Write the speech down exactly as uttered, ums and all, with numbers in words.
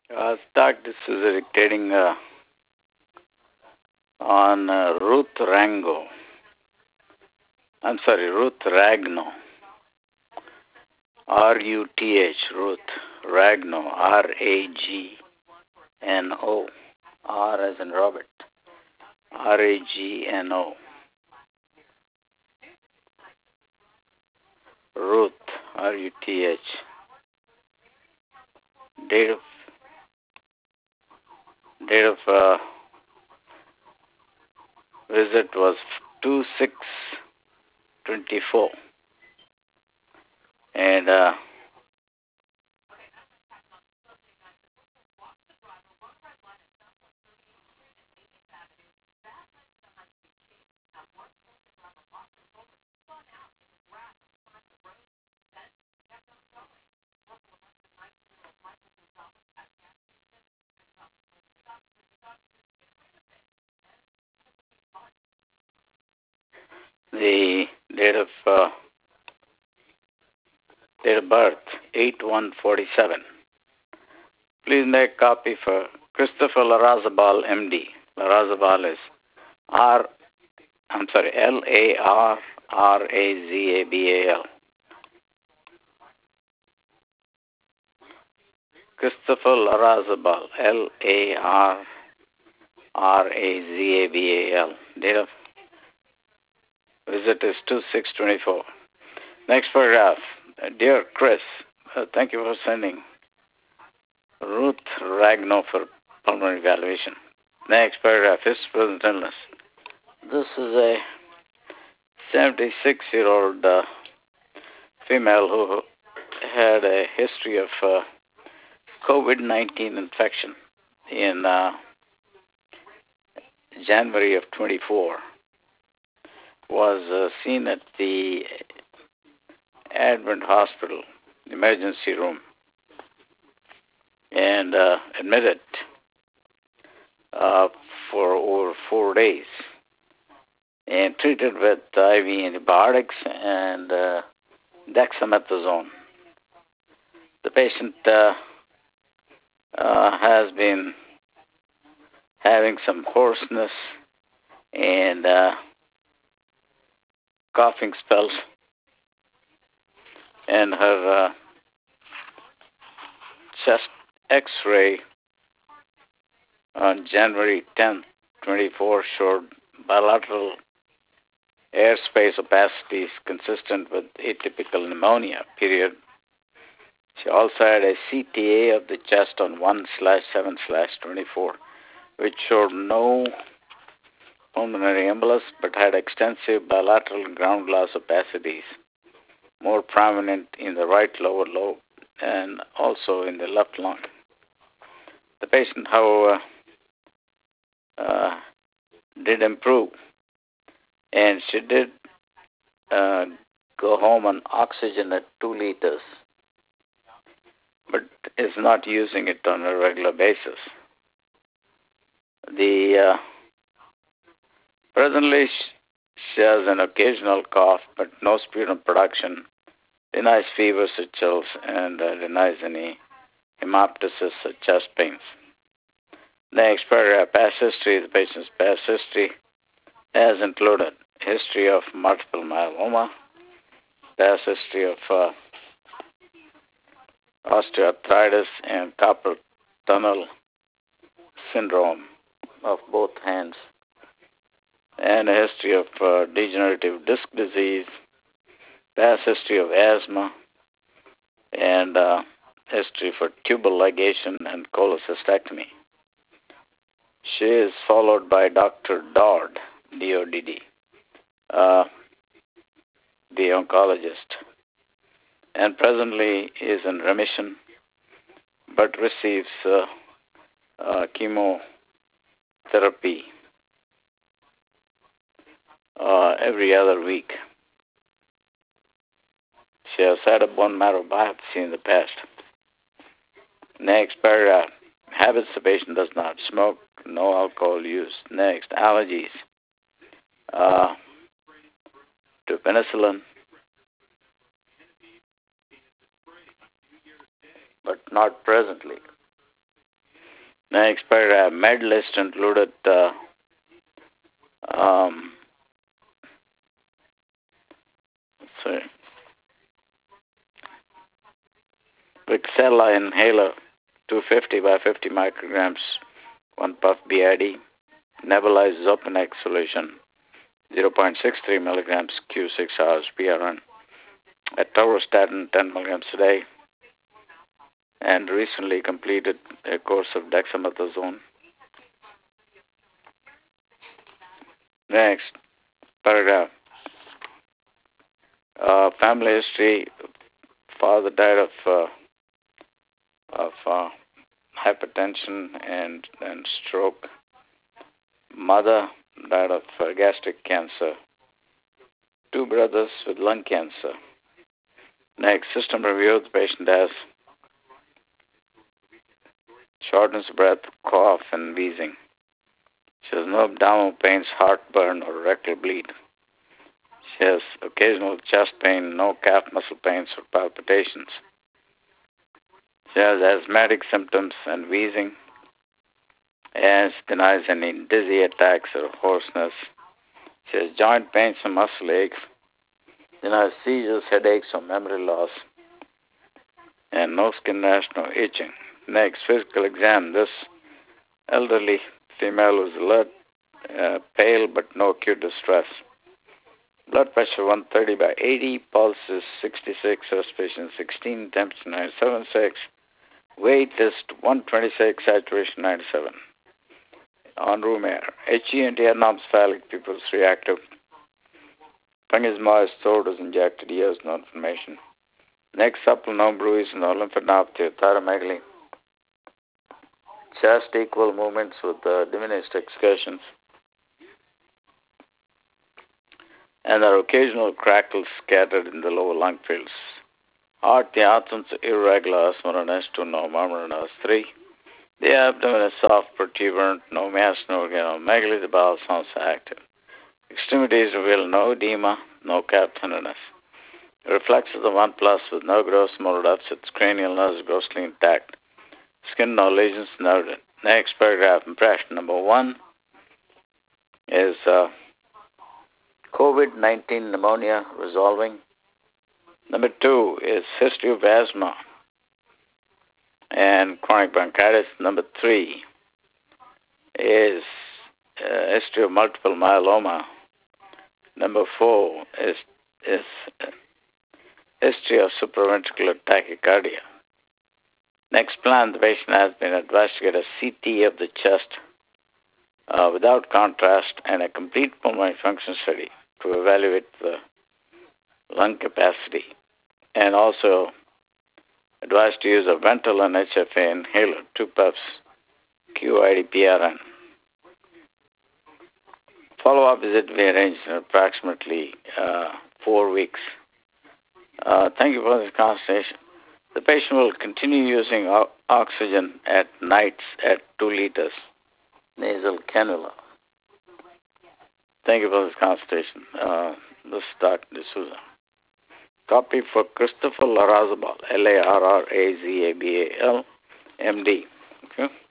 Uh, start this is dictating uh, on uh, Ruth Rango. I'm sorry, Ruth Ragno. R U T H, Ruth Ragno. R A G N O. R as in Robert. R A G N O. Ruth, R U T H. Date of date of uh, visit was two six twenty-four. And uh, the date of uh, date of birth eight one forty-seven. Please make copy for Christopher Larazabal, M D. Larazabal is R. I'm sorry, L A R R A Z A B A L. Christopher Larazabal, L A R R A Z A B A L. Date of visit is two six twenty-four. Next paragraph. Uh, Dear Chris, uh, thank you for sending Ruth Ragno for pulmonary evaluation. Next paragraph. His present illness. This is a seventy-six-year-old uh, female who had a history of uh, COVID nineteen infection in uh, January of twenty-four. Was uh, seen at the Advent Hospital emergency room and uh, admitted uh, for over four days and treated with I V antibiotics and uh, dexamethasone. The patient uh, uh, has been having some hoarseness and uh, coughing spells, and her uh, chest X-ray on January tenth, twenty-four showed bilateral airspace opacities consistent with atypical pneumonia, period. She also had a C T A of the chest on one slash seven slash twenty-four, which showed no pulmonary embolus but had extensive bilateral ground glass opacities, more prominent in the right lower lobe and also in the left lung. The patient, however, uh, did improve, and she did uh, go home on oxygen at two liters, but is not using it on a regular basis. The uh, presently she has an occasional cough, but no sputum production, denies fevers or chills, and uh, denies any hemoptysis or chest pains. Next paragraph, past history. The patient's past history has included history of multiple myeloma, past history of uh, osteoarthritis and carpal tunnel syndrome of both hands, and a history of uh, degenerative disc disease, past history of asthma, and uh, history for tubal ligation and cholecystectomy. She is followed by Doctor Dodd, D O D D, uh, the oncologist, and presently is in remission but receives uh, uh, chemotherapy uh, every other week. She has had a bone marrow biopsy in the past. Next paragraph. Habits: the patient does not smoke, no alcohol use. Next, allergies uh, to penicillin, but not presently. Next paragraph, med list included uh, um, sorry, Vixella inhaler, two hundred fifty by fifty micrograms, one puff B I D. Nebulized Zopanex solution, zero point six three milligrams Q six hours P R N. Atorvastatin, ten milligrams a day. And recently completed a course of dexamethasone. Next paragraph. Uh, family history. Father died of uh, of uh, hypertension and and stroke. Mother died of uh, gastric cancer. Two brothers with lung cancer. Next, system review. The patient has shortness of breath, cough, and wheezing. She has no abdominal pains, heartburn, or rectal bleed. She has occasional chest pain, no calf muscle pains or palpitations. She has asthmatic symptoms and wheezing, and she denies any dizzy attacks or hoarseness. She has joint pains and muscle aches, denies seizures, headaches, or memory loss, and no skin rash, no itching. Next, physical exam. This elderly female was alert, uh, pale, but no acute distress. Blood pressure one thirty by eighty, pulse is sixty-six, respiration sixteen, temperature ninety-seven point six, weight is one twenty-six, saturation ninety-seven. On room air. H E N T anormsphalic, pupils reactive. Tongue is moist, throat is injected, ears no inflammation. Neck supple, no bruise, no lymphadenopathy, thyromegaly. Chest equal movements with uh, diminished excursions. And there are occasional crackles scattered in the lower lung fields. Heart, the absence irregular, S two, no murmur, S three. The abdomen is soft, protuberant, no mass, no organomegaly, the bowel sounds active. Extremities reveal no edema, no calf tenderness. Reflexes of one plus with no gross motor deficits, cranial nerves grossly intact. Skin no lesions noted. Next paragraph, impression number one is uh, COVID nineteen pneumonia resolving. Number two is history of asthma and chronic bronchitis. Number three is uh, history of multiple myeloma. Number four is, is uh, history of supraventricular tachycardia. Next plan, the patient has been advised to get a C T of the chest uh, without contrast and a complete pulmonary function study to evaluate the lung capacity, and also advised to use a Ventolin H F A inhaler, two puffs, Q I D P R N. Follow-up visit to be arranged in approximately uh, four weeks. Uh, thank you for this consultation. The patient will continue using o- oxygen at nights at two liters, nasal cannula. Thank you for this consultation. Uh, this is Doctor D'Souza. Copy for Christopher Larrazabal, L A R R A Z A B A L, M D. Okay.